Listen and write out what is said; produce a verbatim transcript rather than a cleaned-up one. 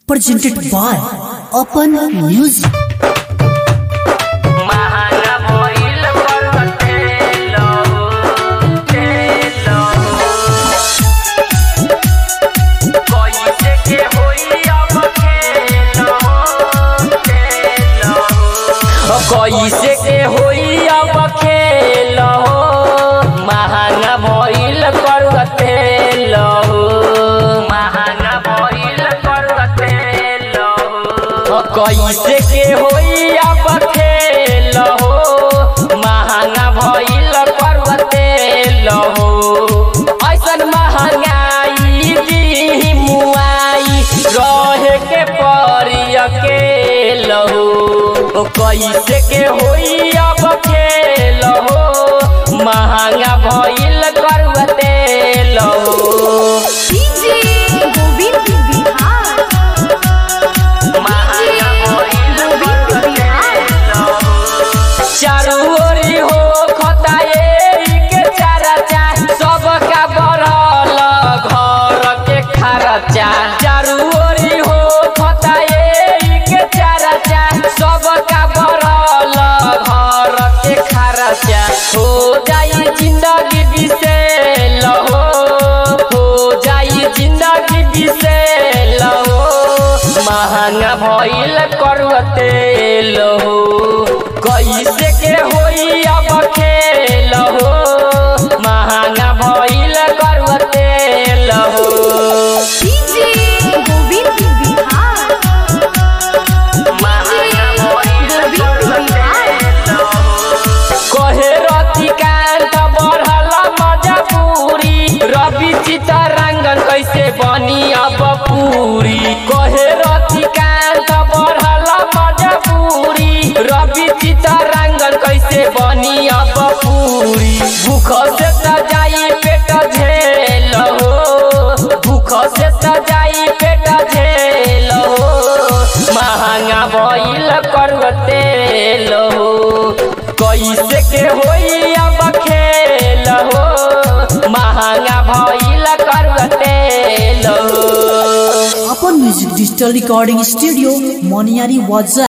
presented by Open Music. कैसे के होई अब खेल हो महंगा भइल करते लहो महंगा भइल करते लहो कैसे के होई अब खेल हो महंगा भइल करते लहो ऐसन महंगाई दी मुआई रहे के परी अकेल हो कैसे के होई अब खेल हो महंगा भइल करते लहो चारू ओरी हो खताए के चर्चा सबका बढ़ल घर के खर्चा चारू ओरी हो खताए के चर्चा सबका बढ़ल घर के खर्चा हो जाई जिंदगी बिसेल हो हो जाई जिंदगी बिसेल हो महंगा भइल करते लहो कैसे के होई अब खेल हो महंगा भइल करते लहो कहे रतिकांत बढ़ल मजबूरी रवि चितरंगन कैसे बनी अब पूरी कहे रतिकांत बढ़ल मजबूरी रवि चितरंगन कैसे बनी अब पूरी भूख से त जाई पेट झेल हो भूख से त जाई पेट झेल हो महंगा भइल करते लहो कैसे के होई अब खेल हो महंगा भइल करते लहो। Open Music Digital Recording Studio, Moniari Waza.